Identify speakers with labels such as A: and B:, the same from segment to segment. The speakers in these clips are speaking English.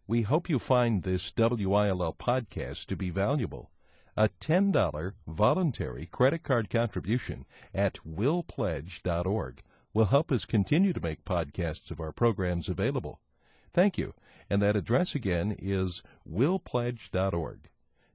A: We hope you find this WILL podcast to be valuable. A $10 voluntary credit card contribution at willpledge.org will help us continue to make podcasts of our programs available. Thank you. And that address again is willpledge.org.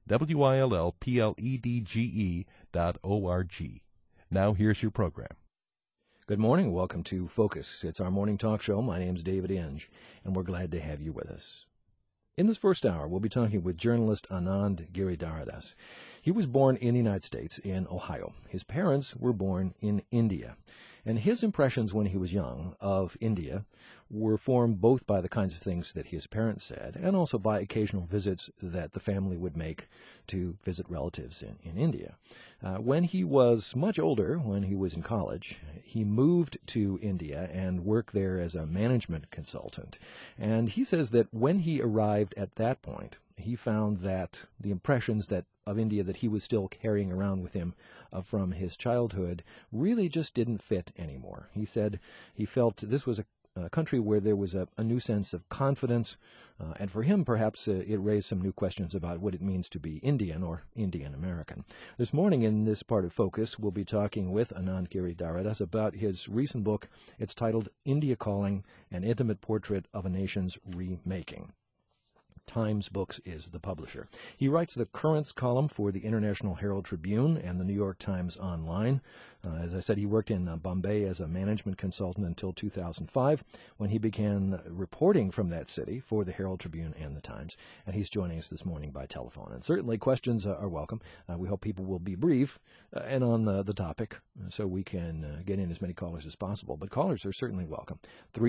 A: WILLPLEDGE.org. Now here's your program.
B: Good morning. Welcome to Focus. It's our morning talk show. My name's David Inge, and we're glad to have you with us. In this first hour, we'll be talking with journalist Anand Giridharadas. He was born in the United States, in Ohio. His parents were born in India. And his impressions when he was young of India were formed both by the kinds of things that his parents said and also by occasional visits that the family would make to visit relatives in India. When he was much older, when he was in college, he moved to India and worked there as a management consultant. And he says that when he arrived at that point, he found that the impressions of India that he was still carrying around with him from his childhood really just didn't fit anymore. He said he felt this was a country where there was a new sense of confidence, and for him, perhaps, it raised some new questions about what it means to be Indian or Indian American. This morning, in this part of Focus, we'll be talking with Anand Giridharadas about his recent book. It's titled India Calling, An Intimate Portrait of a Nation's Remaking. Times Books is the publisher. He writes the Currents column for the International Herald Tribune and the New York Times Online. As I said, he worked in Bombay as a management consultant until 2005, when he began reporting from that city for the Herald Tribune and the Times. And he's joining us this morning by telephone. And certainly questions are welcome. We hope people will be brief and on the topic so we can get in as many callers as possible. But callers are certainly welcome.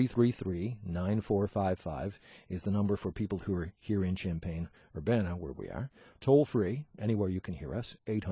B: 333-9455 is the number for people who are here in Champaign-Urbana, where we are. Toll free, anywhere you can hear us,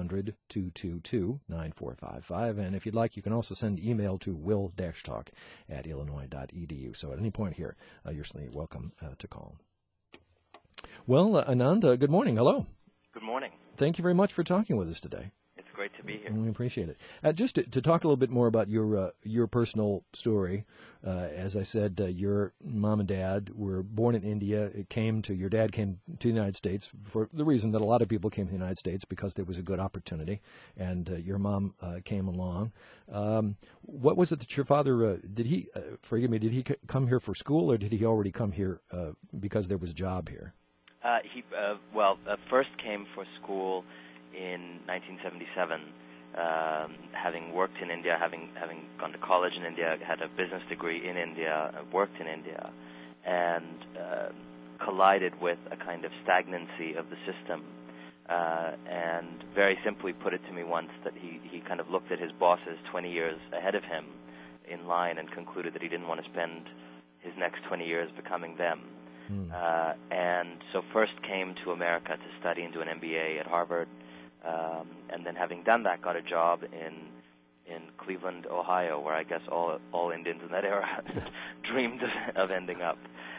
B: 800-222-9455. And if you'd like, you can also send email to will-talk@illinois.edu. So at any point here, you're certainly welcome to call. Well, Anand, good morning. Hello.
C: Good morning.
B: Thank you very much for talking with us today.
C: It's great to be here.
B: We appreciate it. Just to talk a little bit more about your personal story, as I said, your mom and dad were born in India. Your dad came to the United States for the reason that a lot of people came to the United States, because there was a good opportunity, and your mom came along. What was it that your father, did he come here for school, or did he already come here because there was a job here?
C: He first came for school in 1977, having worked in India, having gone to college in India, had a business degree in India, worked in India, and collided with a kind of stagnancy of the system. And very simply put it to me once that he kind of looked at his bosses 20 years ahead of him in line and concluded that he didn't want to spend his next 20 years becoming them. And so first came to America to study and do an MBA at Harvard, and then having done that, got a job in Cleveland, Ohio, where I guess all Indians in that era dreamed of ending up,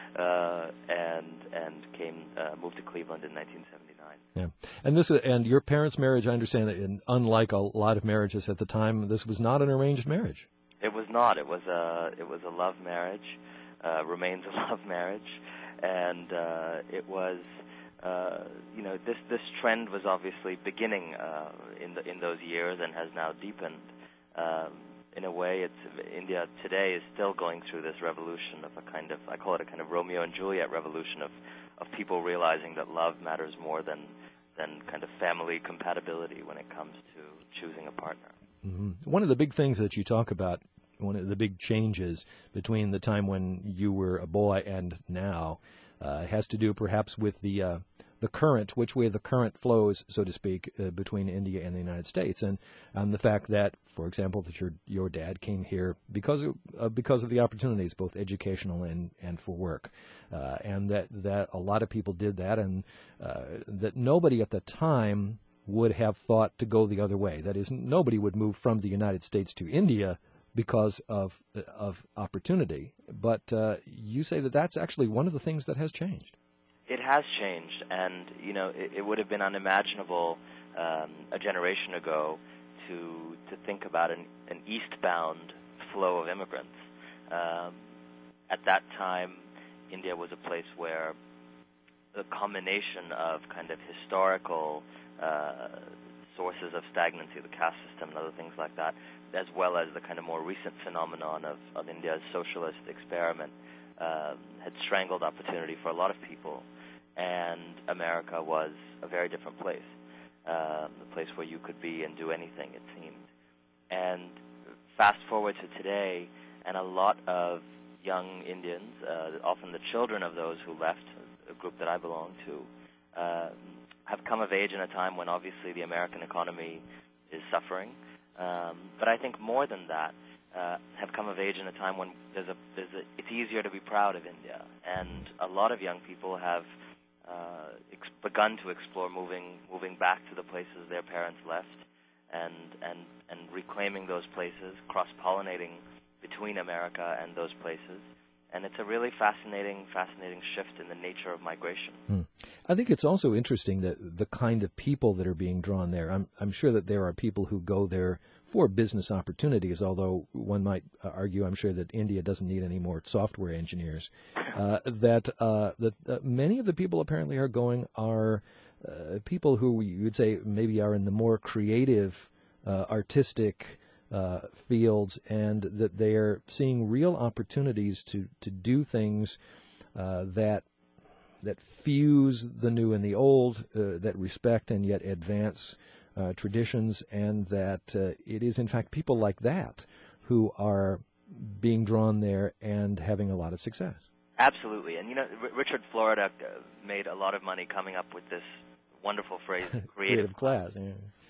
C: and moved to Cleveland in 1979.
B: Yeah, and your parents' marriage, I understand that, unlike a lot of marriages at the time, this was not an arranged marriage.
C: It was not. It was a love marriage. Remains a love marriage, and it was. This trend was obviously beginning in those years and has now deepened. In a way, India today is still going through this revolution of I call it a kind of Romeo and Juliet revolution of people realizing that love matters more than kind of family compatibility when it comes to choosing a partner.
B: Mm-hmm. One of the big things that you talk about, one of the big changes between the time when you were a boy and now, has to do perhaps with the current, which way the current flows, so to speak, between India and the United States, and the fact that, for example, that your dad came here because of the opportunities, both educational and for work, and that a lot of people did that, and that nobody at the time would have thought to go the other way. That is, nobody would move from the United States to India because of opportunity. But you say that that's actually one of the things that has changed.
C: It has changed, and it would have been unimaginable a generation ago to think about an eastbound flow of immigrants. At that time, India was a place where a combination of kind of historical sources of stagnancy, the caste system and other things like that, as well as the kind of more recent phenomenon of India's socialist experiment, had strangled opportunity for a lot of people, and America was a very different place, a place where you could be and do anything, it seemed. And fast forward to today, and a lot of young Indians, often the children of those who left, a group that I belong to, have come of age in a time when obviously the American economy is suffering. But I think more than that, have come of age in a time when it's easier to be proud of India. And a lot of young people have begun to explore moving back to the places their parents left and reclaiming those places, cross-pollinating between America and those places. And it's a really fascinating shift in the nature of migration.
B: I think it's also interesting that the kind of people that are being drawn there. I'm sure that there are people who go there for business opportunities, although one might argue, I'm sure, that India doesn't need any more software engineers. That many of the people apparently are going are people who you would say maybe are in the more creative, artistic fields, and that they are seeing real opportunities to do things that fuse the new and the old, that respect and yet advance traditions, and that it is in fact people like that who are being drawn there and having a lot of success.
C: Absolutely. And Richard Florida made a lot of money coming up with this wonderful phrase, creative
B: class. Yeah.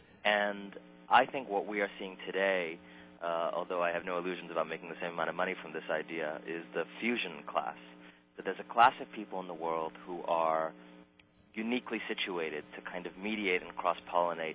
C: And I think what we are seeing today, although I have no illusions about making the same amount of money from this idea, is the fusion class. That there's a class of people in the world who are uniquely situated to kind of mediate and cross-pollinate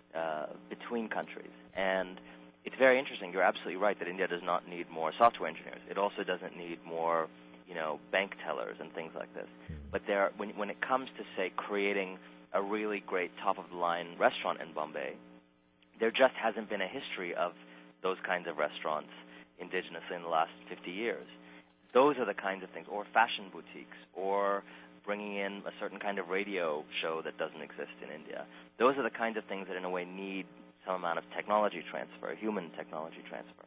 C: between countries. And it's very interesting. You're absolutely right that India does not need more software engineers. It also doesn't need more, bank tellers and things like this. But when it comes to, say, creating a really great top-of-the-line restaurant in Bombay, there just hasn't been a history of those kinds of restaurants indigenously in the last 50 years. Those are the kinds of things, or fashion boutiques, or bringing in a certain kind of radio show that doesn't exist in India. Those are the kinds of things that, in a way, need some amount of technology transfer, human technology transfer.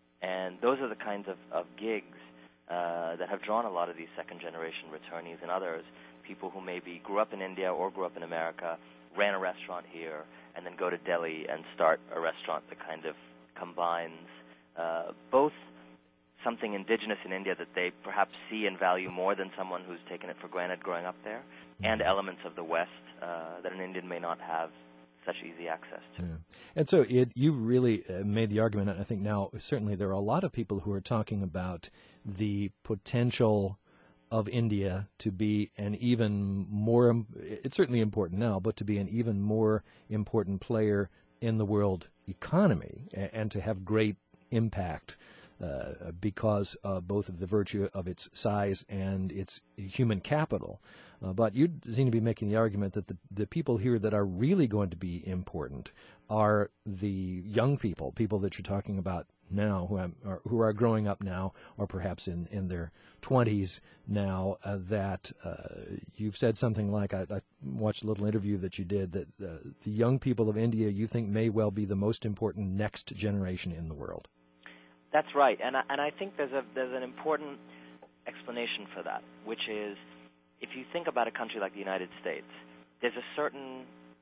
C: And those are the kinds of gigs that have drawn a lot of these second-generation returnees and others, people who maybe grew up in India or grew up in America, ran a restaurant here, and then go to Delhi and start a restaurant that kind of combines both something indigenous in India that they perhaps see and value more than someone who's taken it for granted growing up there, and elements of the West that an Indian may not have such easy access to.
B: Yeah. And so you've really made the argument, and I think now certainly there are a lot of people who are talking about the potential of India to be an even more, it's certainly important now, but to be an even more important player in the world economy and to have great impact because of both of the virtue of its size and its human capital. But you seem to be making the argument that the people here that are really going to be important are the young people that you're talking about now, who are growing up now, or perhaps in their 20s now, that you've said something like, I watched a little interview that you did, that the young people of India you think may well be the most important next generation in the world.
C: That's right, and I think there's an important explanation for that, which is, if you think about a country like the United States, there's a certain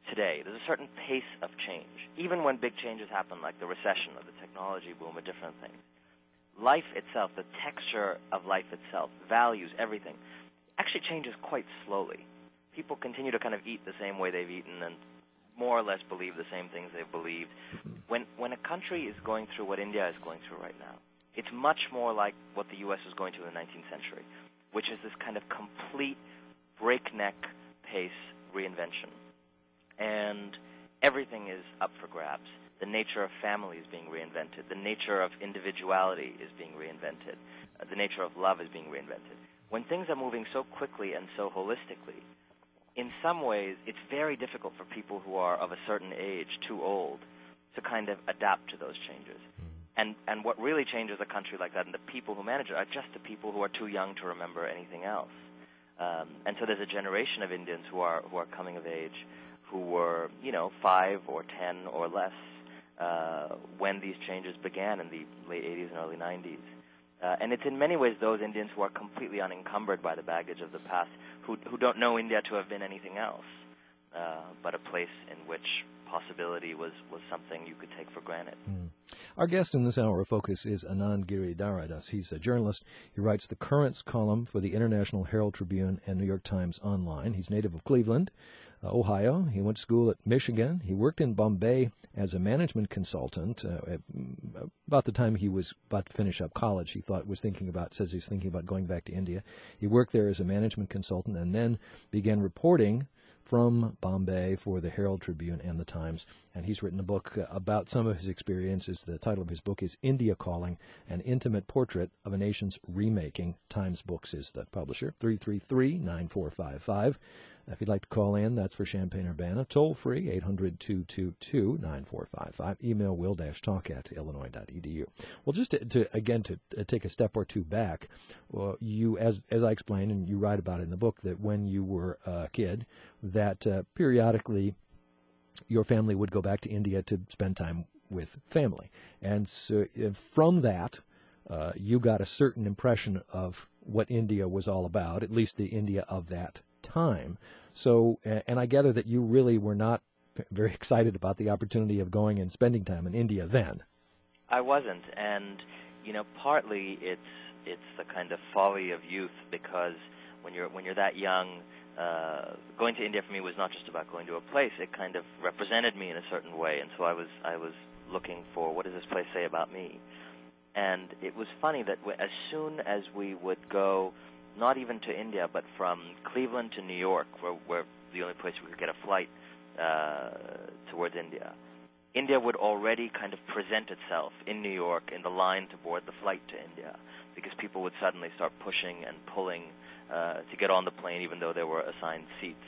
C: pace of change, even when big changes happen, like the recession or the technology boom or different things. Life itself, the texture of life itself, values, everything, actually changes quite slowly. People continue to kind of eat the same way they've eaten and more or less believe the same things they've believed. When a country is going through what India is going through right now, it's much more like what the U.S. was going through in the 19th century, which is this kind of complete breakneck pace reinvention. And everything is up for grabs. The nature of family is being reinvented. The nature of individuality is being reinvented. The nature of love is being reinvented. When things are moving so quickly and so holistically, in some ways, it's very difficult for people who are of a certain age, too old, to kind of adapt to those changes. And what really changes a country like that and the people who manage it are just the people who are too young to remember anything else. And so there's a generation of Indians who are coming of age who were, 5 or 10 or less when these changes began in the late 80s and early 90s. And it's in many ways those Indians who are completely unencumbered by the baggage of the past, who don't know India to have been anything else but a place in which possibility was something you could take for granted.
B: Our guest in this hour of Focus is Anand Giridharadas. He's a journalist. He writes the Currents column for the International Herald Tribune and New York Times Online. He's native of Cleveland, Ohio. He went to school at Michigan. He worked in Bombay as a management consultant. About the time he was about to finish up college, he's thinking about going back to India. He worked there as a management consultant and then began reporting from Bombay for the Herald Tribune and the Times, and he's written a book about some of his experiences. The title of his book is India Calling, An Intimate Portrait of a Nation's Remaking. Times Books is the publisher. 333-9455. If you'd like to call in, that's for Champaign-Urbana. Toll free, 800-222-9455. Email will-talk@illinois.edu. Well, just to take a step or two back, you, as I explained, and you write about it in the book, that when you were a kid, that periodically your family would go back to India to spend time with family. And so from that, you got a certain impression of what India was all about, at least the India of that time. So, and I gather that you really were not very excited about the opportunity of going and spending time in India then.
C: I wasn't, and partly it's the kind of folly of youth, because when you're that young, going to India for me was not just about going to a place. It kind of represented me in a certain way, and so I was looking for, what does this place say about me? And it was funny that as soon as we would go, not even to India, but from Cleveland to New York, where the only place we could get a flight towards India, India would already kind of present itself in New York in the line to board the flight to India, because people would suddenly start pushing and pulling to get on the plane, even though there were assigned seats.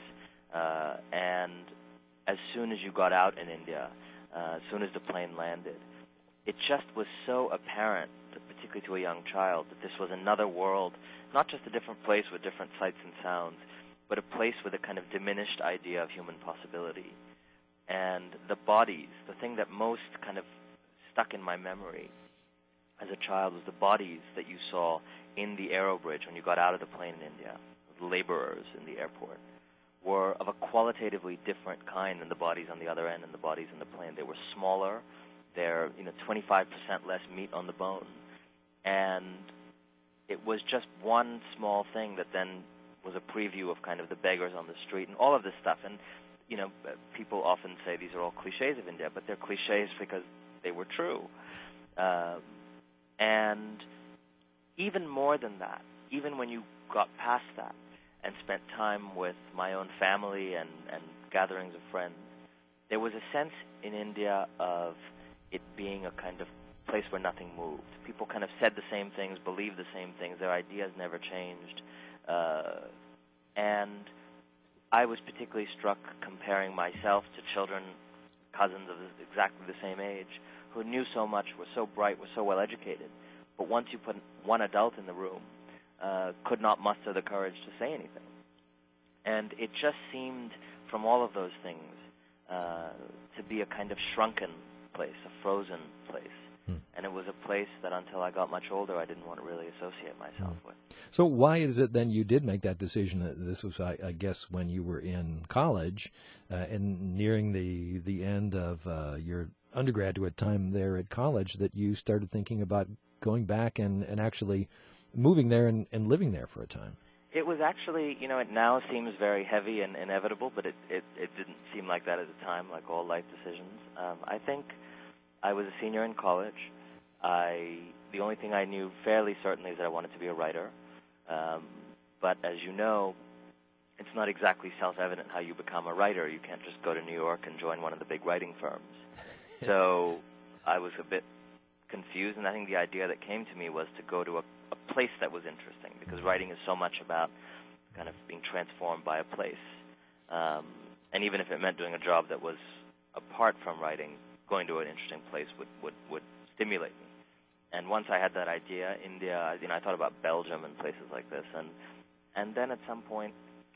C: And as soon as you got out in India, as soon as the plane landed, it just was so apparent, particularly to a young child, that this was another world, not just a different place with different sights and sounds, but a place with a kind of diminished idea of human possibility. And the bodies, the thing that most kind of stuck in my memory as a child was the bodies that you saw in the Aerobridge when you got out of the plane in India, the laborers in the airport, were of a qualitatively different kind than the bodies on the other end and the bodies in the plane. They were smaller. They're 25% less meat on the bone. And it was just one small thing that then was a preview of kind of the beggars on the street and all of this stuff. And, people often say these are all cliches of India, but they're cliches because they were true. And even more than that, even when you got past that and spent time with my own family and gatherings of friends, there was a sense in India of it being a kind of place where nothing moved. People kind of said the same things, believed the same things. Their ideas never changed. And I was particularly struck comparing myself to children, cousins of exactly the same age, who knew so much, were so bright, were so well educated. But once you put one adult in the room, could not muster the courage to say anything. And it just seemed, from all of those things, to be a kind of shrunken place, a frozen place. And it was a place that until I got much older I didn't want to really associate myself with.
B: So why is it then you did make that decision? This was, I guess, when you were in college and nearing the end of your undergraduate time there at college, that you started thinking about going back and actually moving there and living there for a time?
C: It was actually, it now seems very heavy and inevitable, but it didn't seem like that at the time, like all life decisions. I think I was a senior in college. The only thing I knew fairly certainly is that I wanted to be a writer. But as you know, it's not exactly self-evident how you become a writer. You can't just go to New York and join one of the big writing firms. So I was a bit confused, and I think the idea that came to me was to go to a place that was interesting, because writing is so much about kind of being transformed by a place. And even if it meant doing a job that was apart from writing, going to an interesting place would stimulate me. And once I had that idea, India, I thought about Belgium and places like this, And then at some point,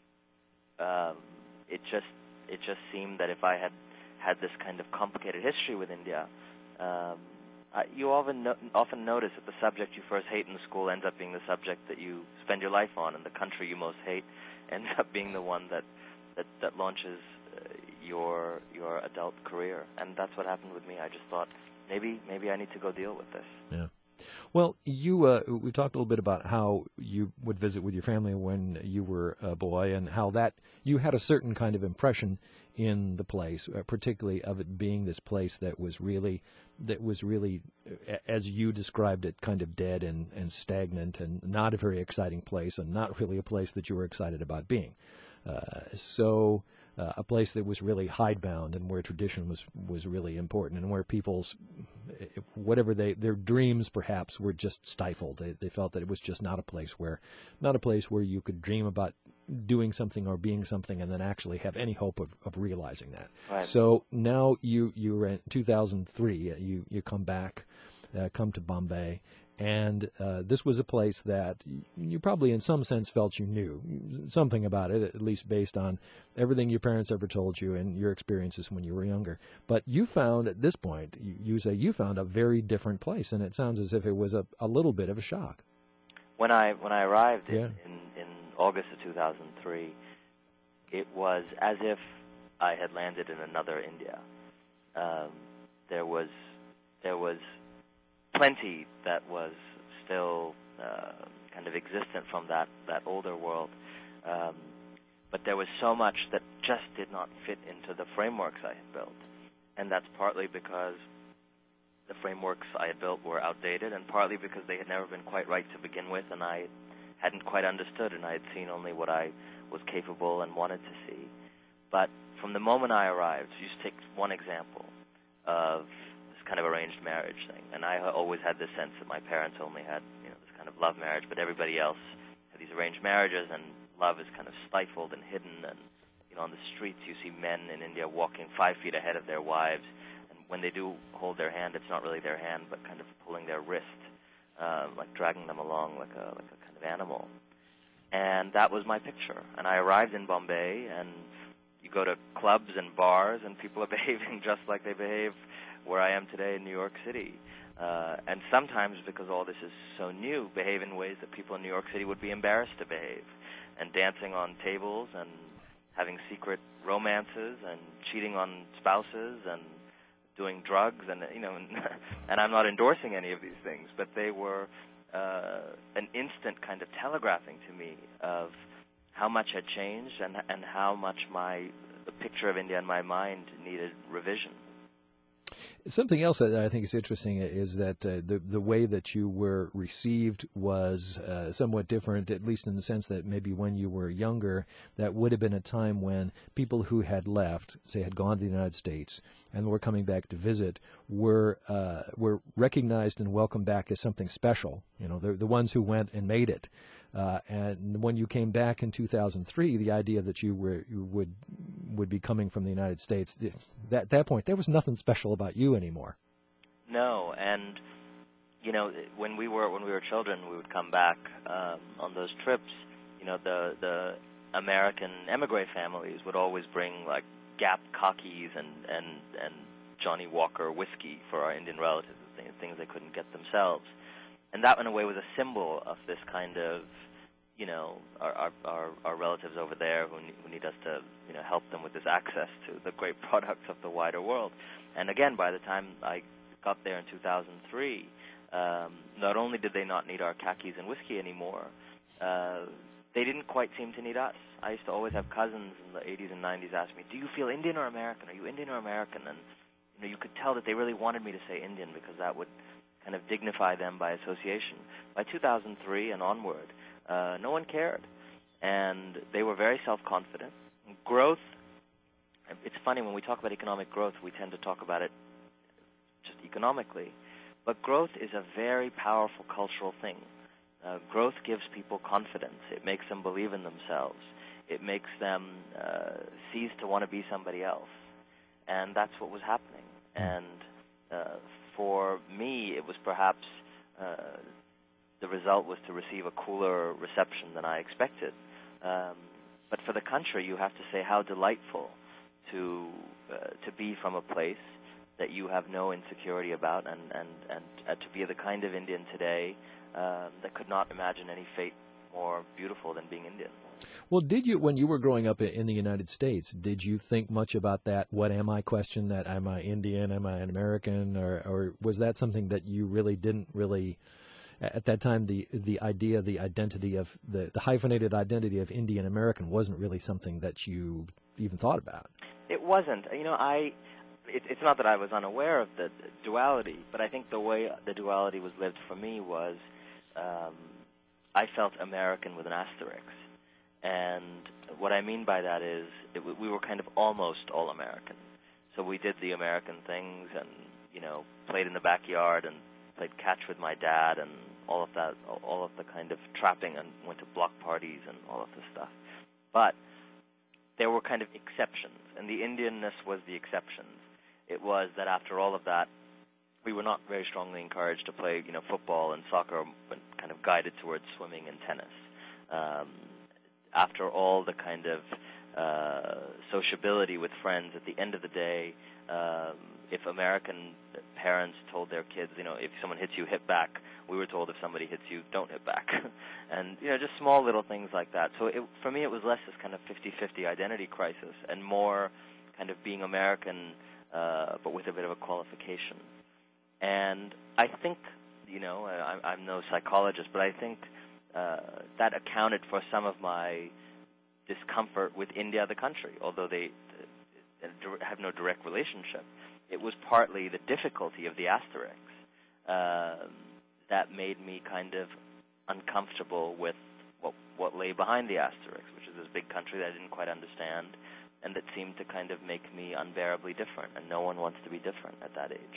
C: it just seemed that if I had this kind of complicated history with India, you often notice that the subject you first hate in school ends up being the subject that you spend your life on, and the country you most hate ends up being the one that launches your adult career. And that's what happened with me. I just thought, maybe I need to go deal with this.
B: Yeah. Well, we talked a little bit about how you would visit with your family when you were a boy, and how that you had a certain kind of impression in the place, particularly of it being this place that was really, as you described it, kind of dead and stagnant, and not a very exciting place, and not really a place that you were excited about being. A place that was really hidebound, and where tradition was really important, and where people's their dreams perhaps were just stifled. They felt that it was just not a place where you could dream about doing something or being something and then actually have any hope of realizing that.
C: Right.
B: So now you're in 2003. You come back, come to Bombay. And this was a place that you probably in some sense felt you knew something about it, at least based on everything your parents ever told you and your experiences when you were younger. But you found at this point, you say you found a very different place, and it sounds as if it was a little bit of a shock.
C: When I arrived in August of 2003, it was as if I had landed in another India. There was plenty that was still kind of existent from that older world, but there was so much that just did not fit into the frameworks I had built, and that's partly because the frameworks I had built were outdated, and partly because they had never been quite right to begin with, and I hadn't quite understood, and I had seen only what I was capable and wanted to see. But from the moment I arrived, just take one example of kind of arranged marriage thing, and I always had this sense that my parents only had this kind of love marriage, but everybody else had these arranged marriages, and love is kind of stifled and hidden. And on the streets you see men in India walking 5 feet ahead of their wives, and when they do hold their hand, it's not really their hand, but kind of pulling their wrist, like dragging them along like a kind of animal. And that was my picture. And I arrived in Bombay, and you go to clubs and bars, and people are behaving just like they behave where I am today in New York City. And sometimes, because all this is so new, behave in ways that people in New York City would be embarrassed to behave, and dancing on tables, and having secret romances, and cheating on spouses, and doing drugs, and and I'm not endorsing any of these things, but they were an instant kind of telegraphing to me of how much had changed, and how much the picture of India in my mind needed revision.
B: Something else that I think is interesting is that the way that you were received was somewhat different, at least in the sense that maybe when you were younger, that would have been a time when people who had left, say had gone to the United States and were coming back to visit, were recognized and welcomed back as something special. The ones who went and made it. And when you came back in 2003, the idea that you would be coming from the United States, at that point, there was nothing special about you anymore.
C: No, and when we were children, we would come back on those trips. The American emigre families would always bring like Gap khakis and Johnny Walker whiskey for our Indian relatives, things they couldn't get themselves. And that, in a way, was a symbol of this kind of, our relatives over there who need us to, help them with this access to the great products of the wider world. And again, by the time I got there in 2003, not only did they not need our khakis and whiskey anymore, they didn't quite seem to need us. I used to always have cousins in the 80s and 90s ask me, "Do you feel Indian or American? Are you Indian or American?" And you could tell that they really wanted me to say Indian, because that would kind of dignify them by association. By 2003 and onward, no one cared, and they were very self-confident. Growth, it's funny, when we talk about economic growth, we tend to talk about it just economically, but growth is a very powerful cultural thing. Growth gives people confidence. It makes them believe in themselves. It makes them cease to want to be somebody else, and that's what was happening. And for me, it was perhaps the result was to receive a cooler reception than I expected. But for the country, you have to say how delightful to be from a place that you have no insecurity about, and to be the kind of Indian today that could not imagine any fate more beautiful than being Indian.
B: Well, did you, when you were growing up in the United States, did you think much about that what am I question, that am I Indian, am I an American, or was that something that you really didn't really, at that time, the idea, the identity of, the hyphenated identity of Indian American wasn't really something that you even thought about?
C: It wasn't. You know, it's not that I was unaware of the duality, but I think the way the duality was lived for me was I felt American with an asterisk. And what I mean by that is we were kind of almost all American. So we did the American things and, you know, played in the backyard and played catch with my dad and all of that, all of the kind of trapping, and went to block parties and all of this stuff. But there were kind of exceptions, and the Indianness was the exceptions. It was that after all of that, we were not very strongly encouraged to play, you know, football and soccer, but kind of guided towards swimming and tennis. After all the kind of sociability with friends, at the end of the day, if American parents told their kids, you know, if someone hits you, hit back, we were told if somebody hits you, don't hit back. And, you know, just small little things like that. So for me, it was less this kind of 50-50 identity crisis and more kind of being American, but with a bit of a qualification. And I think, you know, I'm no psychologist, but I think that accounted for some of my discomfort with India, the country, although they have no direct relationship. It was partly the difficulty of the asterisks that made me kind of uncomfortable with what lay behind the asterisks, which is this big country that I didn't quite understand, and that seemed to kind of make me unbearably different, and no one wants to be different at that age.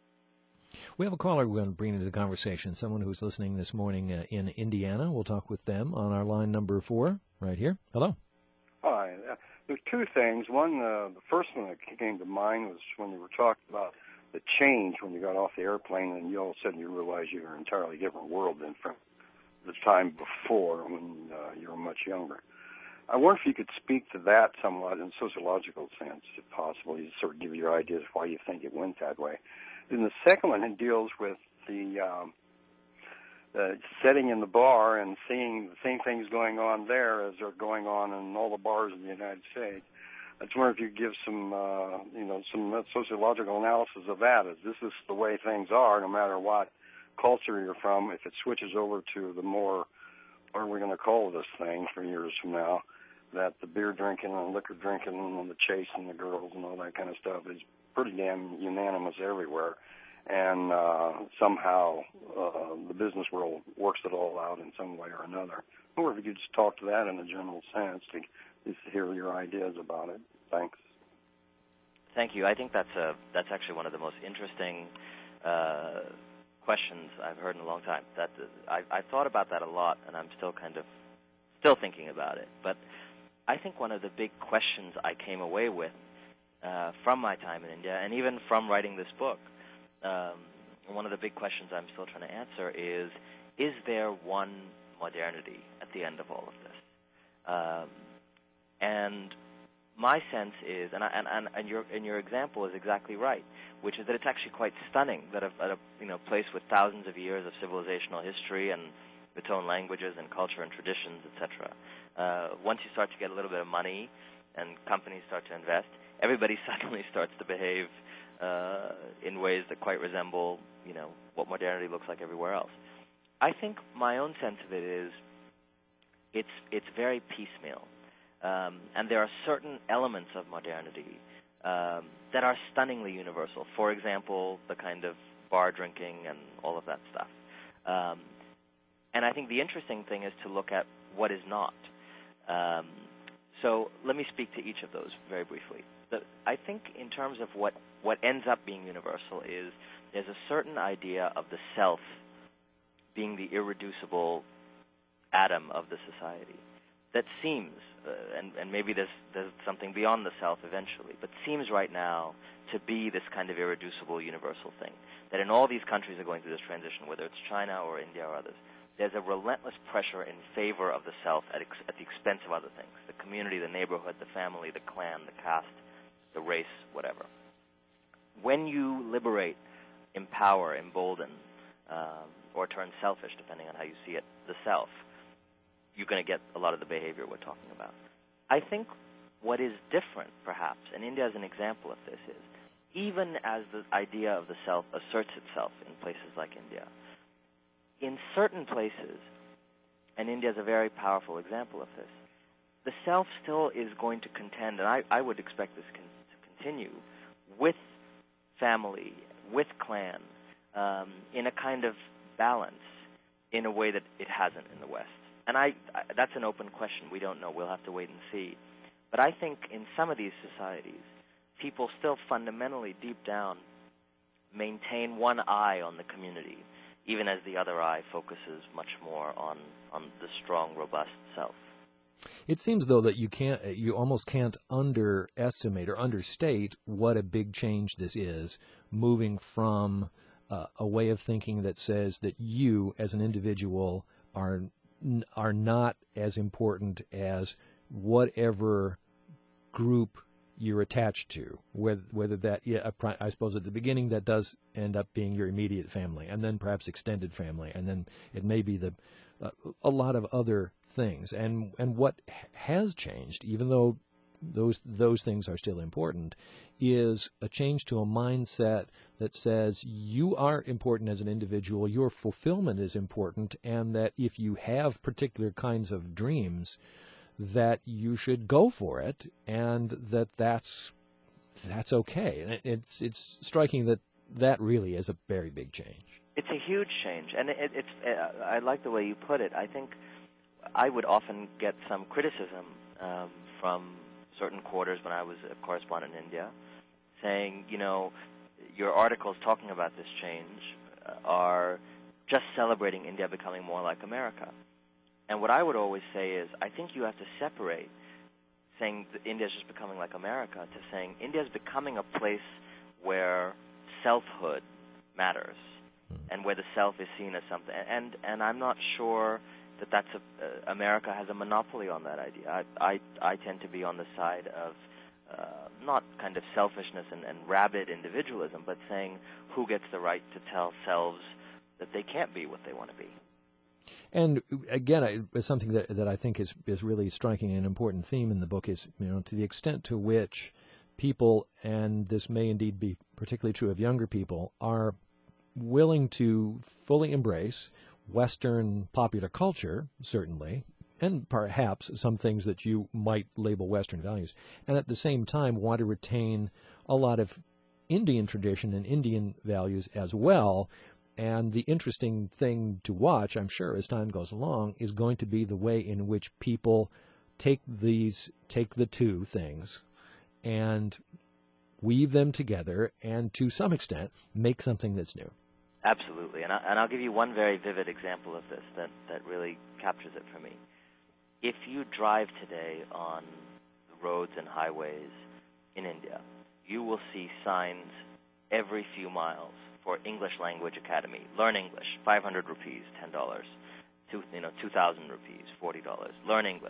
B: We have a caller we're going to bring into the conversation, someone who's listening this morning in Indiana. We'll talk with them on our line number 4 right here. Hello.
D: Hi. There's two things. One, the first one that came to mind was when you were talking about the change when you got off the airplane and you all of a sudden you realized you were in an entirely different world than from the time before when you were much younger. I wonder if you could speak to that somewhat in a sociological sense, if possible. You sort of give your ideas why you think it went that way. And the second one deals with the sitting in the bar and seeing the same things going on there as are going on in all the bars in the United States. I just wonder if you could give some sociological analysis of that. Is this is the way things are, no matter what culture you're from? If it switches over to the more, what are we going to call this thing for years from now, that the beer drinking and liquor drinking and the chasing the girls and all that kind of stuff is pretty damn unanimous everywhere, and somehow the business world works it all out in some way or another. Or if you could just talk to that in a general sense to just hear your ideas about it. Thanks.
C: Thank you. I think that's actually one of the most interesting questions I've heard in a long time. That I've thought about that a lot, and I'm still thinking about it. But I think one of the big questions I came away with from my time in India, and even from writing this book, one of the big questions I'm still trying to answer is there one modernity at the end of all of this? And my sense is, and your example is exactly right, which is that it's actually quite stunning that at a place with thousands of years of civilizational history and its own languages and culture and traditions, etc. Once you start to get a little bit of money and companies start to invest, everybody suddenly starts to behave in ways that quite resemble, you know, what modernity looks like everywhere else. I think my own sense of it is it's very piecemeal, and there are certain elements of modernity that are stunningly universal. For example, the kind of bar drinking and all of that stuff. And I think the interesting thing is to look at what is not. So let me speak to each of those very briefly. I think in terms of what ends up being universal is there's a certain idea of the self being the irreducible atom of the society that seems, and maybe there's something beyond the self eventually, but seems right now to be this kind of irreducible universal thing, that in all these countries are going through this transition, whether it's China or India or others, there's a relentless pressure in favor of the self at the expense of other things: the community, the neighborhood, the family, the clan, the caste, the race, whatever. When you liberate, empower, embolden, or turn selfish, depending on how you see it, the self, you're going to get a lot of the behavior we're talking about. I think what is different, perhaps, and India is an example of this, is even as the idea of the self asserts itself in places like India, in certain places, and India is a very powerful example of this, the self still is going to contend, and I would expect this to continue, with family, with clan, in a kind of balance in a way that it hasn't in the West. And that's an open question. We don't know. We'll have to wait and see. But I think in some of these societies, people still fundamentally, deep down, maintain one eye on the community, even as the other eye focuses much more on the strong, robust self.
B: It seems, though, that you almost can't underestimate or understate what a big change this is, moving from a way of thinking that says that you, as an individual, are not as important as whatever group you're attached to, whether that, I suppose at the beginning that does end up being your immediate family, and then perhaps extended family, and then it may be a lot of other things. And what has changed, even though those things are still important, is a change to a mindset that says you are important as an individual, your fulfillment is important, and that if you have particular kinds of dreams, that you should go for it, and that's okay. And it's striking that really is a very big change.
C: It's a huge change, and I like the way you put it. I think I would often get some criticism from certain quarters when I was a correspondent in India, saying, your articles talking about this change are just celebrating India becoming more like America. And what I would always say is, I think you have to separate saying that India is just becoming like America to saying India is becoming a place where selfhood matters and where the self is seen as something. And I'm not sure that America has a monopoly on that idea. I tend to be on the side of not kind of selfishness and rabid individualism, but saying who gets the right to tell selves that they can't be what they want to be.
B: And again, something that I think is really striking an important theme in the book is, to the extent to which people, and this may indeed be particularly true of younger people, are willing to fully embrace Western popular culture, certainly, and perhaps some things that you might label Western values, and at the same time want to retain a lot of Indian tradition and Indian values as well. And the interesting thing to watch, I'm sure, as time goes along, is going to be the way in which people take the two things and weave them together and, to some extent, make something that's new.
C: Absolutely. And I'll give you one very vivid example of this that really captures it for me. If you drive today on the roads and highways in India, you will see signs every few miles for English Language Academy. Learn English, 500 rupees, $10. 2,000 rupees, $40. Learn English.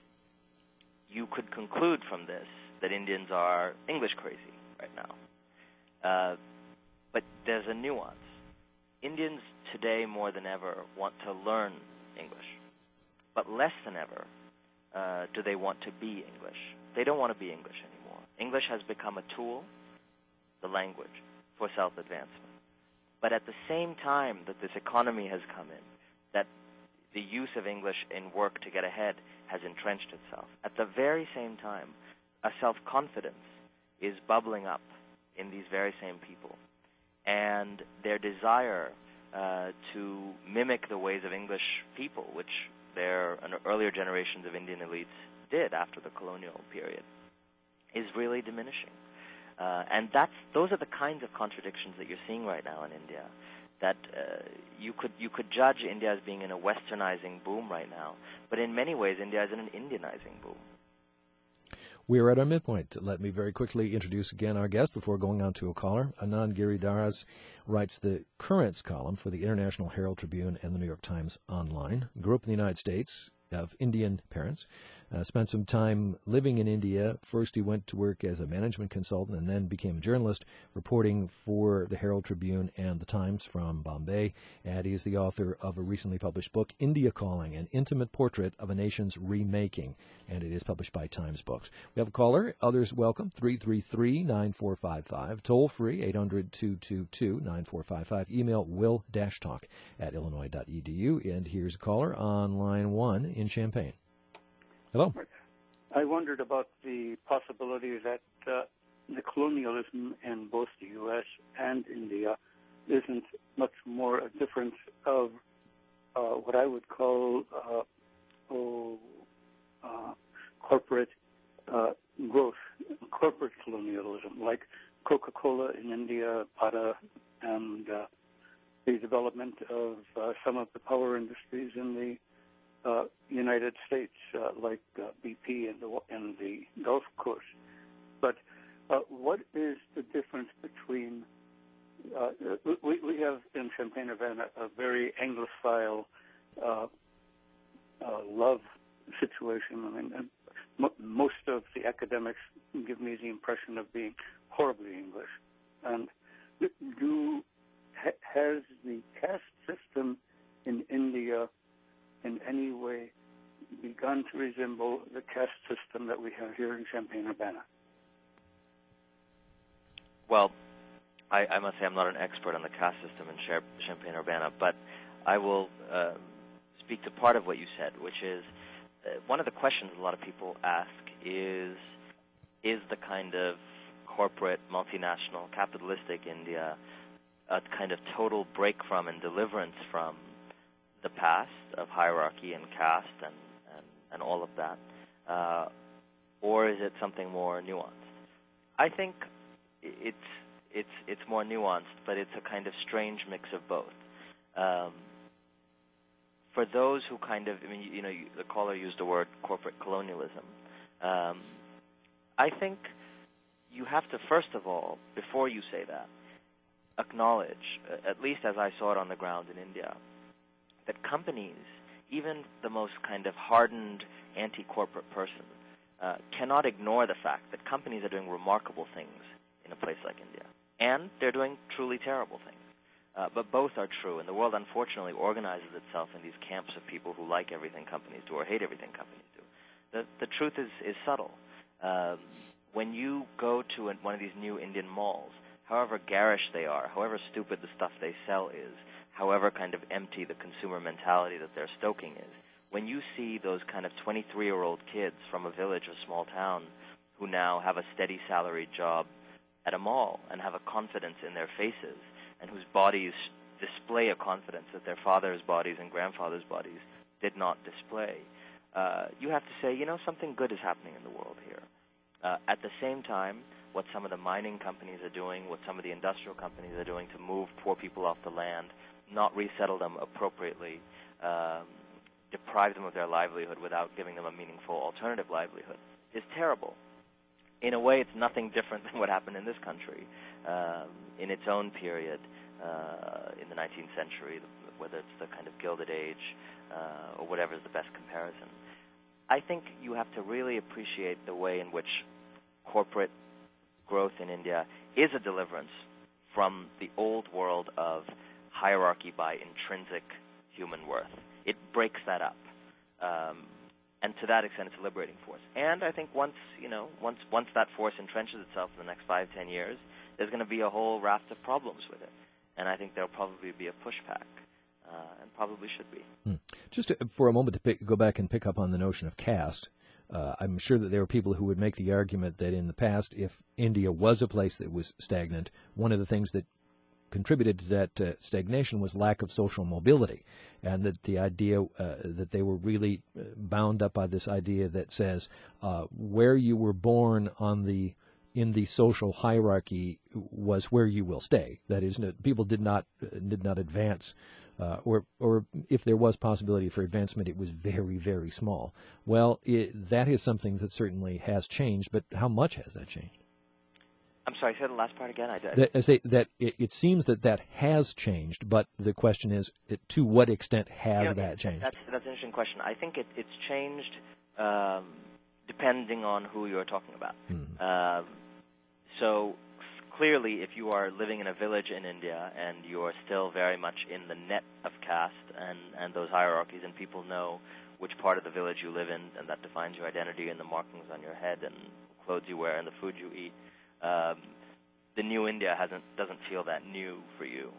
C: You could conclude from this that Indians are English crazy right now. But there's a nuance. Indians today more than ever want to learn English, but less than ever do they want to be English. They don't want to be English anymore. English has become a tool, the language, for self-advancement. But at the same time that this economy has come in, that the use of English in work to get ahead has entrenched itself, at the very same time, a self-confidence is bubbling up in these very same people. And their desire to mimic the ways of English people, which their earlier generations of Indian elites did after the colonial period, is really diminishing. And those are the kinds of contradictions that you're seeing right now in India. That you could judge India as being in a westernizing boom right now, but in many ways India is in an Indianizing boom.
B: We're at our midpoint. Let me very quickly introduce again our guest before going on to a caller. Anand Giridharadas writes the Currents column for the International Herald Tribune and the New York Times Online. Grew up in the United States, of Indian parents. Spent some time living in India. First, he went to work as a management consultant and then became a journalist, reporting for the Herald Tribune and the Times from Bombay. And he is the author of a recently published book, India Calling, An Intimate Portrait of a Nation's Remaking. And it is published by Times Books. We have a caller. Others welcome. 333-9455. Toll free, 800-222-9455. Email will-talk@illinois.edu. And here's a caller on line 1 in Champaign. Hello.
E: I wondered about the possibility that the colonialism in both the U.S. and India isn't much more a difference of what I would call corporate growth, corporate colonialism, like Coca-Cola in India, Tata, and the development of some of the power industries in the United States, like BP and the Gulf Coast. But what is the difference between we have in Champaign-Urbana a very Anglophile love situation. I mean, most of the academics give me the impression of being horribly English. And has the caste system in India in any way begun to resemble the caste system that we have here in Champaign-Urbana?
C: Well, I must say I'm not an expert on the caste system in Champaign-Urbana, but I will speak to part of what you said, which is one of the questions a lot of people ask is the kind of corporate, multinational, capitalistic India a kind of total break from and deliverance from the past of hierarchy and caste and all of that, or is it something more nuanced? I think it's more nuanced, but it's a kind of strange mix of both. For those who kind of, the caller used the word corporate colonialism. I think you have to, first of all, before you say that, acknowledge, at least as I saw it on the ground in India, that companies, even the most kind of hardened anti-corporate person, cannot ignore the fact that companies are doing remarkable things in a place like India. And they're doing truly terrible things. But both are true, and the world unfortunately organizes itself in these camps of people who like everything companies do or hate everything companies do. The truth is subtle. When you go to one of these new Indian malls, however garish they are, however stupid the stuff they sell is, however kind of empty the consumer mentality that they're stoking is, when you see those kind of 23-year-old kids from a village or small town who now have a steady salaried job at a mall and have a confidence in their faces and whose bodies display a confidence that their fathers' bodies and grandfathers' bodies did not display, you have to say, something good is happening in the world here. At the same time, what some of the mining companies are doing, what some of the industrial companies are doing to move poor people off the land, not resettle them appropriately, deprive them of their livelihood without giving them a meaningful alternative livelihood, is terrible. In a way, it's nothing different than what happened in this country in its own period in the 19th century, whether it's the kind of Gilded Age or whatever is the best comparison. I think you have to really appreciate the way in which corporate growth in India is a deliverance from the old world of hierarchy by intrinsic human worth. It breaks that up. And to that extent, it's a liberating force. And I think once that force entrenches itself in the next 5-10 years, there's going to be a whole raft of problems with it. And I think there'll probably be a pushback, and probably should be.
B: Just for a moment to go back and pick up on the notion of caste, I'm sure that there are people who would make the argument that in the past, if India was a place that was stagnant, one of the things that contributed to that stagnation was lack of social mobility, and that the idea that they were really bound up by this idea that says where you were born on the in the social hierarchy was where you will stay. That is, people did not advance, or if there was possibility for advancement, it was very, very small. Well, that is something that certainly has changed, but how much has that changed?
C: I'm sorry, say the last part again.
B: I say that it seems that has changed, but the question is, to what extent has that changed?
C: That's an interesting question. I think it's changed depending on who you're talking about. So clearly, if you are living in a village in India and you are still very much in the net of caste and those hierarchies, and people know which part of the village you live in, and that defines your identity and the markings on your head and clothes you wear and the food you eat, the new India doesn't feel that new for you.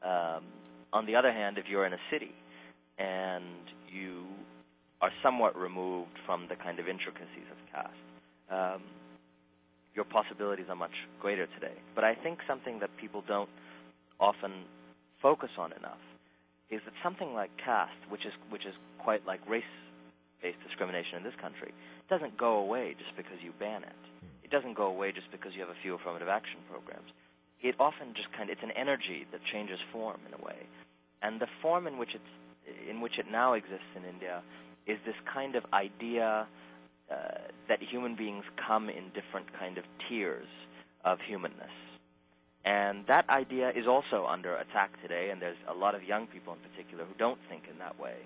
C: On the other hand, if you're in a city and you are somewhat removed from the kind of intricacies of caste, your possibilities are much greater today. But I think something that people don't often focus on enough is that something like caste, which is quite like race-based discrimination in this country, doesn't go away just because you ban it. It doesn't go away just because you have a few affirmative action programs. It often just it's an energy that changes form in a way. And the form in which it now exists in India is this kind of idea that human beings come in different kind of tiers of humanness. And that idea is also under attack today, and there's a lot of young people in particular who don't think in that way.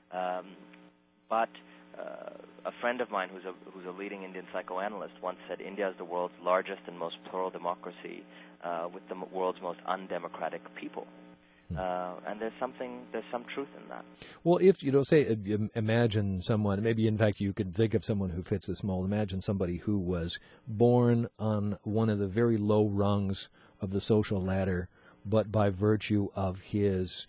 C: But a friend of mine who's a leading Indian psychoanalyst once said India is the world's largest and most plural democracy with the world's most undemocratic people. And there's some truth in that.
B: Well, if say, imagine someone, maybe in fact you could think of someone who fits this mold. Imagine somebody who was born on one of the very low rungs of the social ladder, but by virtue of his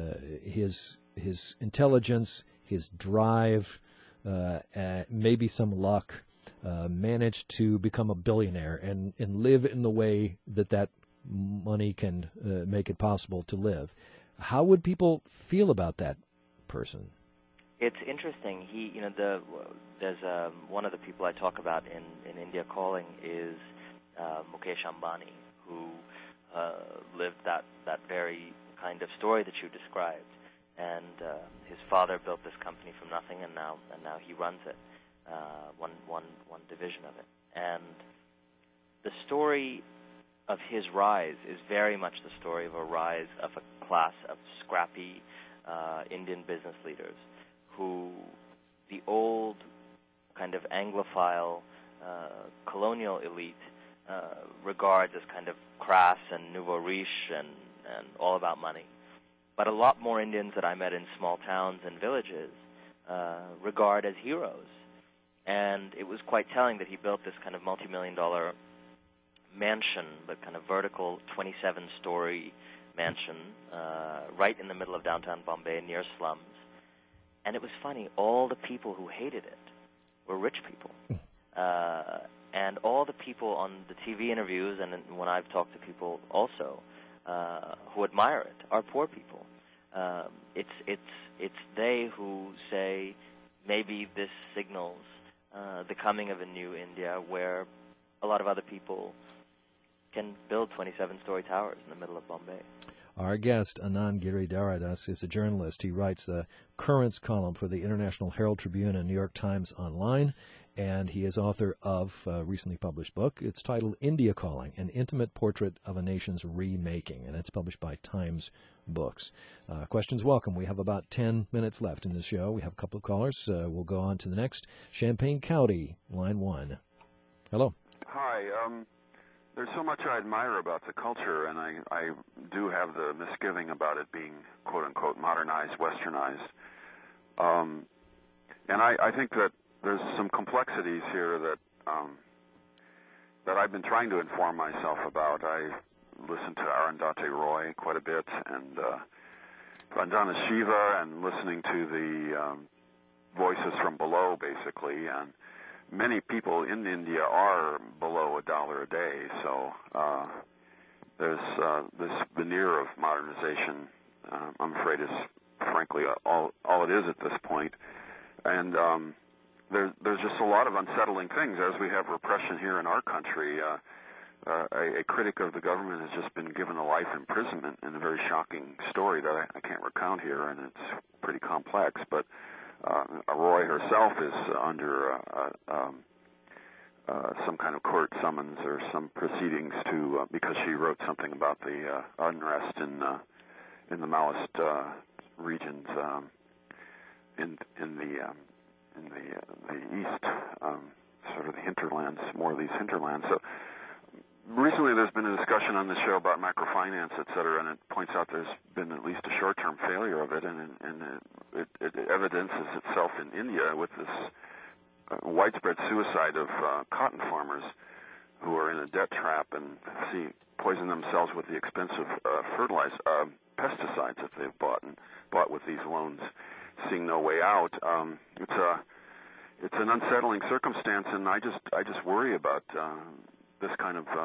B: intelligence, his drive, maybe some luck, managed to become a billionaire and live in the way that money can make it possible to live. How would people feel about that person?
C: It's interesting. There's one of the people I talk about in India Calling is Mukesh Ambani, who lived that very kind of story that you described. And his father built this company from nothing, and now he runs it, one division of it. And the story of his rise is very much the story of a rise of a class of scrappy Indian business leaders who the old kind of Anglophile colonial elite regards as kind of crass and nouveau riche and all about money. But a lot more Indians that I met in small towns and villages regard as heroes. And it was quite telling that he built this kind of multi-million-dollar mansion, but kind of vertical 27-story mansion right in the middle of downtown Bombay near slums. And it was funny, all the people who hated it were rich people. And all the people on the TV interviews and when I've talked to people also who admire it are poor people. It's they who say maybe this signals the coming of a new India where a lot of other people can build 27-story towers in the middle of Bombay.
B: Our guest, Anand Giridharadas, is a journalist. He writes the Currents column for the International Herald Tribune and New York Times Online, and he is author of a recently published book. It's titled India Calling, An Intimate Portrait of a Nation's Remaking, and it's published by Times Books. Questions welcome. We have about 10 minutes left in this show. We have a couple of callers. We'll go on to the next. Champaign County, line 1. Hello.
F: Hi. There's so much I admire about the culture, and I do have the misgiving about it being, quote-unquote, modernized, westernized. And I think that there's some complexities here that I've been trying to inform myself about. I listened to Arundhati Roy quite a bit, and Vandana Shiva, and listening to the voices from below, basically, and many people in India are below $1 a day, so there's this veneer of modernization, I'm afraid, is frankly all it is at this point. And there's just a lot of unsettling things as we have repression here in our country. A critic of the government has just been given a life imprisonment in a very shocking story that I can't recount here, and it's pretty complex. But Roy herself is under some kind of court summons or some proceedings because she wrote something about the unrest in the Maoist regions in the east, sort of the hinterlands, more of these hinterlands. So recently there's been a discussion on the show about microfinance, et cetera, and it points out there's been at least a short-term failure of it, and it evidences itself in India with this widespread suicide of cotton farmers who are in a debt trap and poison themselves with the expensive pesticides that they've bought with these loans, seeing no way out. It's an unsettling circumstance, and I just worry about this kind of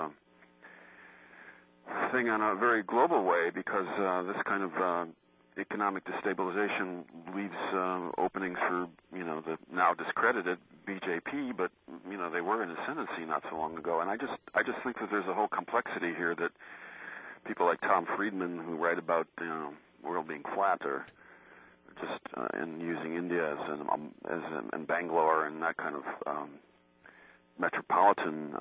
F: thing on a very global way, because this kind of economic destabilization leaves openings for the now discredited BJP, but they were in ascendancy not so long ago, and I just think that there's a whole complexity here that people like Tom Friedman, who write about the world being flat, or just in using India and Bangalore and that kind of metropolitan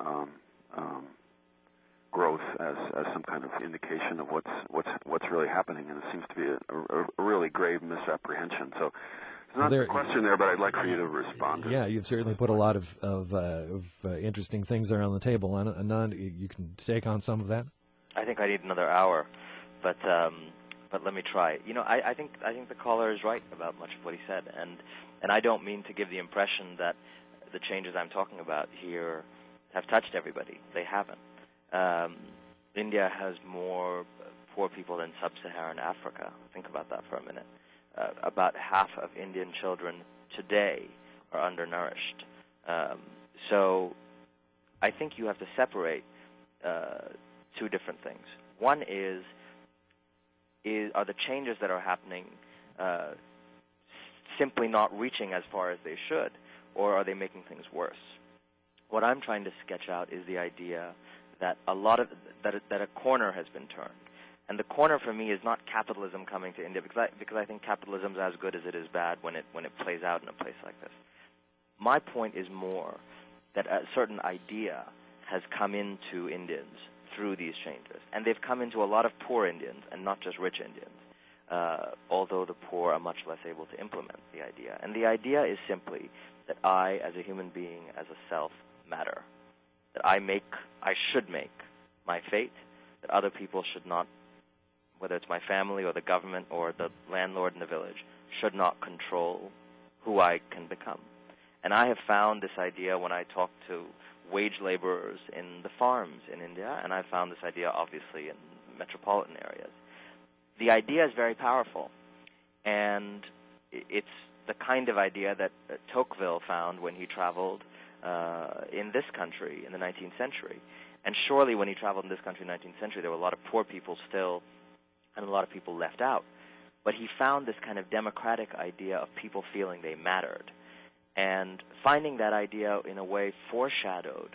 F: growth as some kind of indication of what's really happening, and it seems to be a really grave misapprehension. So it's not a question there, but I'd like for you to respond.
B: Yeah, you've certainly put a lot of interesting things there on the table. Anand, you can take on some of that.
C: I think I need another hour, but let me try. I think the caller is right about much of what he said, and I don't mean to give the impression that the changes I'm talking about here have touched everybody. They haven't. India has more poor people than sub-Saharan Africa. Think about that for a minute. About half of Indian children today are undernourished. So I think you have to separate two different things. One are the changes that are happening simply not reaching as far as they should, or are they making things worse? What I'm trying to sketch out is the idea that that a corner has been turned, and the corner for me is not capitalism coming to India, because I think capitalism is as good as it is bad when it plays out in a place like this. My point is more that a certain idea has come into Indians through these changes, and they've come into a lot of poor Indians and not just rich Indians, although the poor are much less able to implement the idea. And the idea is simply that I, as a human being, as a self, matter, that I should make my fate, that other people should not, whether it's my family or the government or the landlord in the village, should not control who I can become. And I have found this idea when I talk to wage laborers in the farms in India, and I found this idea obviously in metropolitan areas. The idea is very powerful, and it's the kind of idea that Tocqueville found when he traveled in this country in the 19th century. And surely when he traveled in this country in the 19th century, there were a lot of poor people still and a lot of people left out. But he found this kind of democratic idea of people feeling they mattered. And finding that idea in a way foreshadowed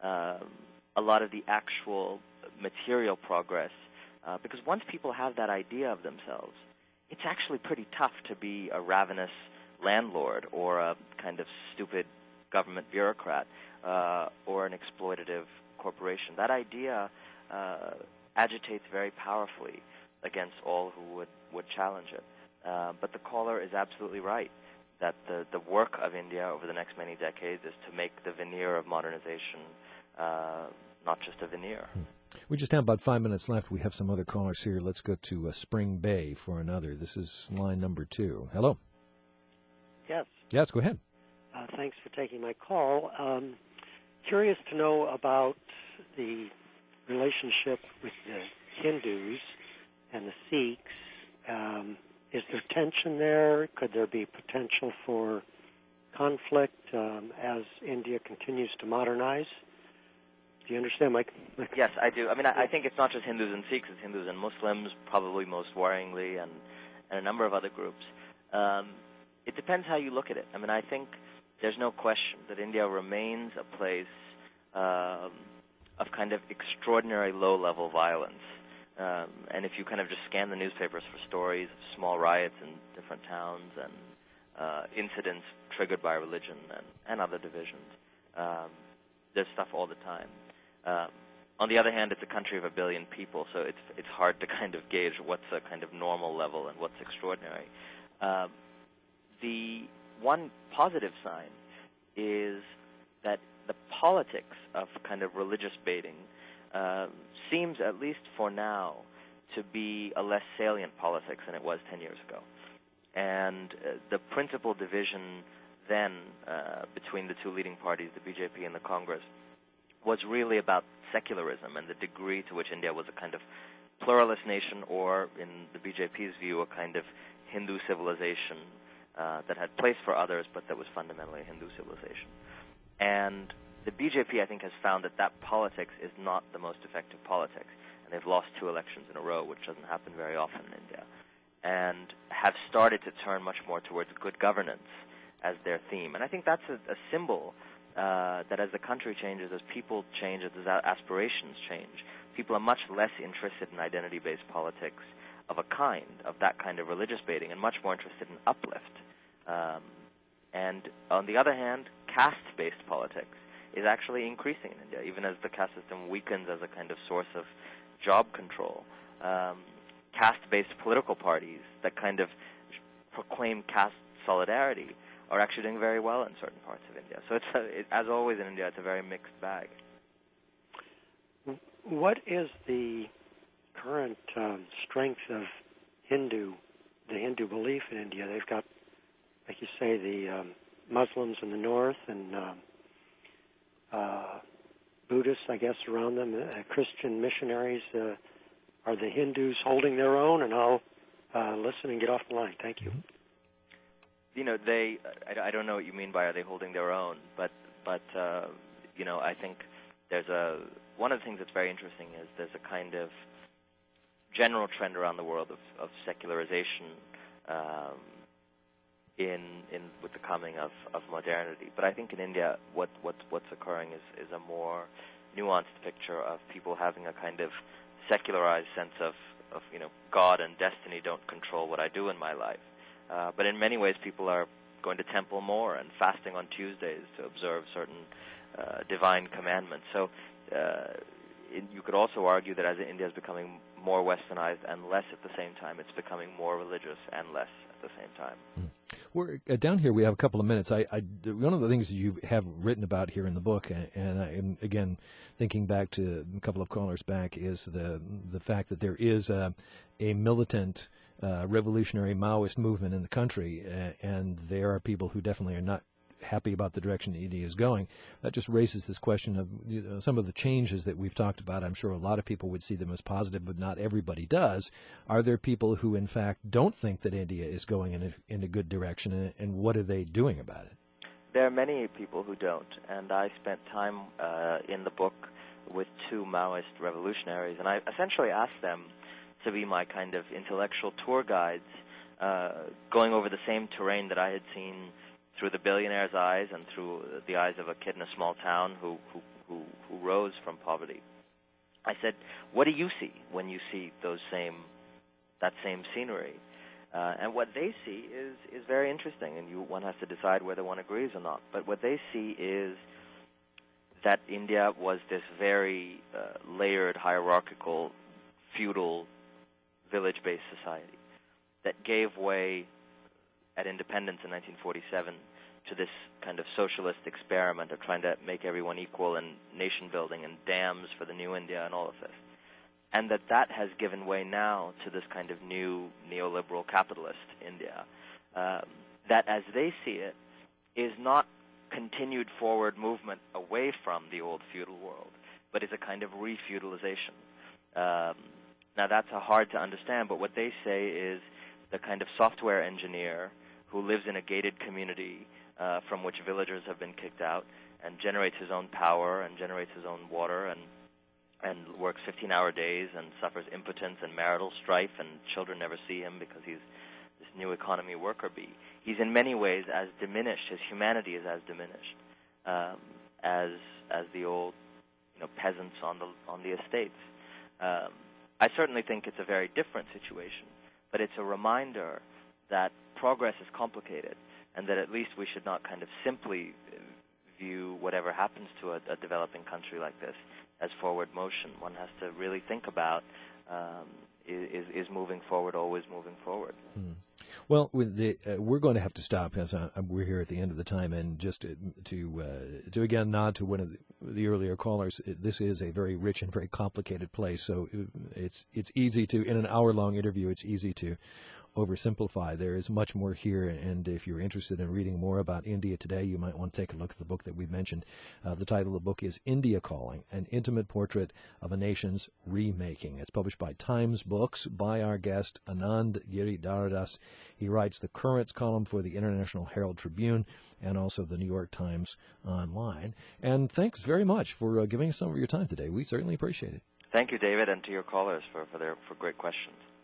C: a lot of the actual material progress, because once people have that idea of themselves, it's actually pretty tough to be a ravenous landlord or a kind of stupid government bureaucrat or an exploitative corporation. That idea agitates very powerfully against all who would challenge it. But the caller is absolutely right that the work of India over the next many decades is to make the veneer of modernization not just a veneer.
B: We just have about 5 minutes left. We have some other callers here. Let's go to Spring Bay for another. This is line number 2. Hello.
G: Yes.
B: Yes, go ahead.
G: Thanks for taking my call. Curious to know about the relationship with the Hindus and the Sikhs. Is there tension there? Could there be potential for conflict as India continues to modernize? Do you understand my
C: Yes, I do. I mean, I think it's not just Hindus and Sikhs, it's Hindus and Muslims, probably most worryingly, and a number of other groups. It depends how you look at it. I mean, I think there's no question that India remains a place of kind of extraordinary low-level violence. And if you kind of just scan the newspapers for stories of small riots in different towns and incidents triggered by religion and other divisions, there's stuff all the time. On the other hand, it's a country of 1 billion people, so it's hard to kind of gauge what's a kind of normal level and what's extraordinary. The one positive sign is that the politics of kind of religious baiting seems, at least for now, to be a less salient politics than it was 10 years ago. And the principal division then between the two leading parties, the BJP and the Congress, was really about secularism and the degree to which India was a kind of pluralist nation, or, in the BJP's view, a kind of Hindu civilization that had place for others, but that was fundamentally a Hindu civilization. And the BJP, I think, has found that politics is not the most effective politics, and they've lost 2 elections in a row, which doesn't happen very often in India, and have started to turn much more towards good governance as their theme. And I think that's a symbol that as the country changes, as people change, as aspirations change, people are much less interested in identity-based politics of that kind of religious baiting, and much more interested in uplift. And on the other hand, caste-based politics is actually increasing in India, even as the caste system weakens as a kind of source of job control. Caste-based political parties that kind of proclaim caste solidarity are actually doing very well in certain parts of India. So as always in India, it's a very mixed bag.
G: What is the current strength of the Hindu belief in India? They've got, like you say, the Muslims in the north and Buddhists, I guess, around them, Christian missionaries. Are the Hindus holding their own? And I'll listen and get off the line. Thank you.
C: You know, I don't know what you mean by are they holding their own, but you know, I think there's one of the things that's very interesting is there's a kind of general trend around the world of secularization with the coming of modernity. But I think in India, what's occurring is a more nuanced picture of people having a kind of secularized sense of you know, God and destiny don't control what I do in my life. But in many ways, people are going to temple more and fasting on Tuesdays to observe certain divine commandments. So you could also argue that as India is becoming more westernized and less at the same time, it's becoming more religious and less at the same time.
B: We're down here. We have a couple of minutes. One of the things that you have written about here in the book, and I am again thinking back to a couple of callers back, is the fact that there is a militant revolutionary Maoist movement in the country, and there are people who definitely are not happy about the direction India is going. That just raises this question of some of the changes that we've talked about. I'm sure a lot of people would see them as positive, but not everybody does. Are there people who, in fact, don't think that India is going in a good direction, and what are they doing about it?
C: There are many people who don't, and I spent time in the book with 2 Maoist revolutionaries, and I essentially asked them to be my kind of intellectual tour guides, going over the same terrain that I had seen through the billionaire's eyes and through the eyes of a kid in a small town who rose from poverty. I said, what do you see when you see that same scenery? And what they see is very interesting, and one has to decide whether one agrees or not. But what they see is that India was this very layered, hierarchical, feudal, village-based society that gave way at independence in 1947 to this kind of socialist experiment of trying to make everyone equal and nation building and dams for the new India and all of this. And that has given way now to this kind of new neoliberal capitalist India that, as they see it, is not continued forward movement away from the old feudal world, but is a kind of refeudalization. Now, that's hard to understand, but what they say is the kind of software engineer who lives in a gated community from which villagers have been kicked out and generates his own power and generates his own water and works 15-hour days and suffers impotence and marital strife, and children never see him because he's this new economy worker bee. he's in many ways as diminished. His humanity is as diminished as the old, peasants on the estates. I certainly think it's a very different situation, but it's a reminder that progress is complicated, and that at least we should not kind of simply view whatever happens to a developing country like this as forward motion. One has to really think about is moving forward always moving forward.
B: Well, we're going to have to stop because we're here at the end of the time, and just to again nod to one of the earlier callers, this is a very rich and very complicated place. So it's easy to, in an hour-long interview, it's easy to oversimplify. There is much more here, and if you're interested in reading more about India today, you might want to take a look at the book that we mentioned. The title of the book is India Calling, An Intimate Portrait of a Nation's Remaking. It's published by Times Books by our guest, Anand Giridharadas. He writes the Currents column for the International Herald Tribune and also the New York Times Online. And thanks very much for giving us some of your time today. We certainly appreciate it.
C: Thank you, David, and to your callers for great questions.